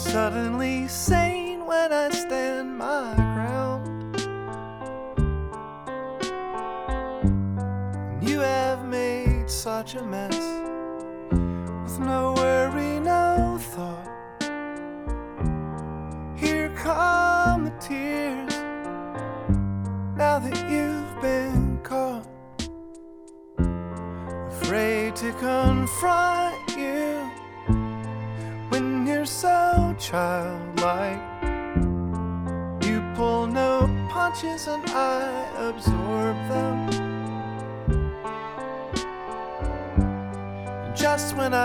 suddenly sane when I stand my ground. You have made such a mess, with no worry, no thought. Here come the tears, now that you've been caught. Afraid to confront you when you're so childlike. You pull no punches and I absorb them. Just when